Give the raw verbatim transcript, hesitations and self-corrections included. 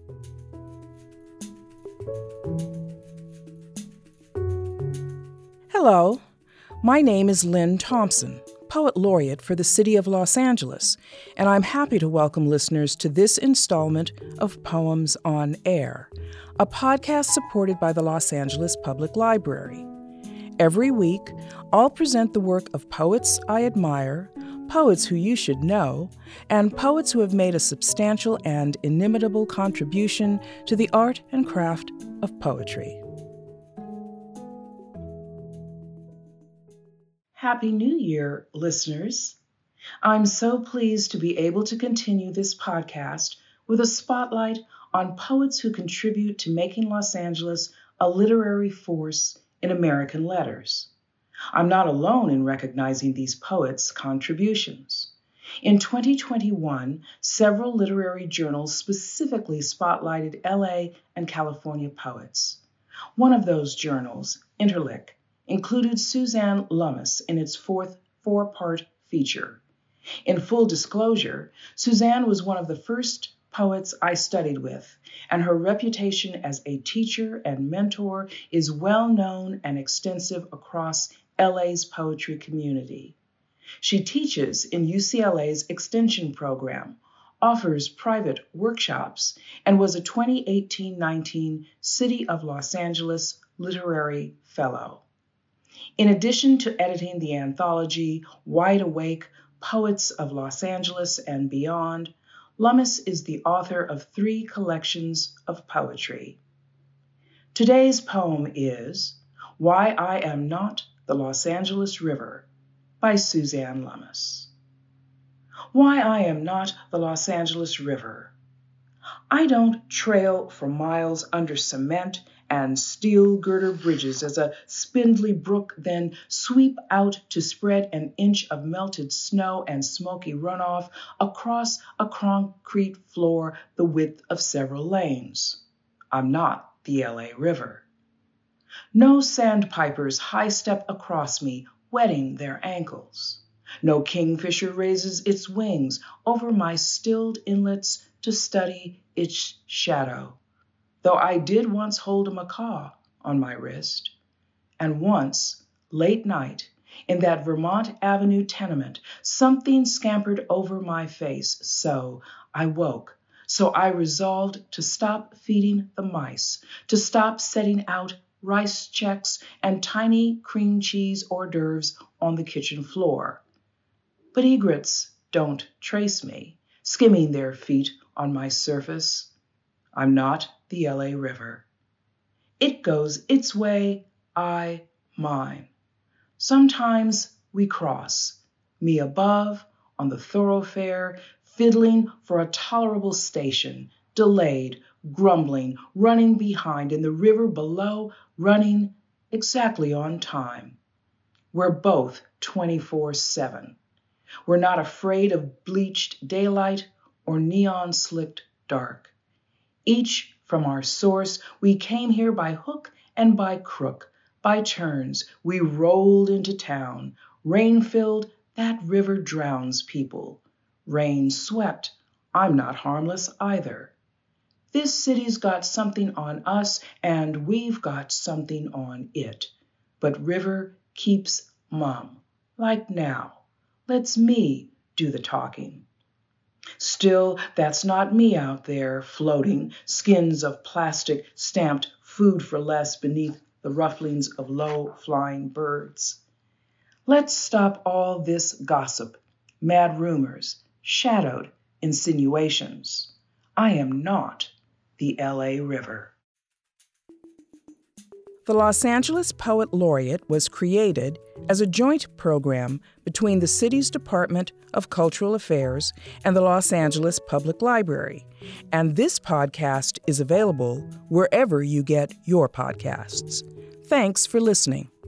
Hello, my name is Lynn Thompson, Poet Laureate for the City of Los Angeles, and I'm happy to welcome listeners to this installment of Poems on Air, a podcast supported by the Los Angeles Public Library. Every week, I'll present the work of poets I admire, poets who you should know, and poets who have made a substantial and inimitable contribution to the art and craft of poetry. Happy New Year, listeners. I'm so pleased to be able to continue this podcast with a spotlight on poets who contribute to making Los Angeles a literary force in American letters. I'm not alone in recognizing these poets' contributions. In twenty twenty-one, several literary journals specifically spotlighted L A and California poets. One of those journals, Interlic, included Suzanne Lummis in its fourth four-part feature. In full disclosure, Suzanne was one of the first poets I studied with, and her reputation as a teacher and mentor is well known and extensive across L A's poetry community. She teaches in U C L A's Extension program, offers private workshops, and was a twenty eighteen nineteen City of Los Angeles Literary Fellow. In addition to editing the anthology Wide Awake, Poets of Los Angeles and Beyond, Lummis is the author of three collections of poetry. Today's poem is Why I Am Not the Los Angeles River by Suzanne Lummis. Why I am not the Los Angeles River. I don't trail for miles under cement and steel girder bridges as a spindly brook then sweep out to spread an inch of melted snow and smoky runoff across a concrete floor the width of several lanes. I'm not the L A River. No sandpipers high-step across me, wetting their ankles. No kingfisher raises its wings over my stilled inlets to study its shadow, though I did once hold a macaw on my wrist. And once, late night, in that Vermont Avenue tenement, something scampered over my face, so I woke. So I resolved to stop feeding the mice, to stop setting out rice checks and tiny cream cheese hors d'oeuvres on the kitchen floor. But egrets don't trace me, skimming their feet on my surface. I'm not the L A River. It goes its way, I mine. Sometimes we cross, me above on the thoroughfare, fiddling for a tolerable station, delayed, grumbling, running behind, and the river below running exactly on time. We're both twenty-four seven. We're not afraid of bleached daylight or neon-slicked dark. Each from our source, we came here by hook and by crook, by turns. We rolled into town. Rain-filled, that river drowns people. Rain-swept, I'm not harmless either. This city's got something on us, and we've got something on it. But river keeps mum, like now. Lets me do the talking. Still, that's not me out there, floating, skins of plastic stamped food for less beneath the rufflings of low-flying birds. Let's stop all this gossip, mad rumors, shadowed insinuations. I am not the L A River. The Los Angeles Poet Laureate was created as a joint program between the city's Department of Cultural Affairs and the Los Angeles Public Library, and this podcast is available wherever you get your podcasts. Thanks for listening.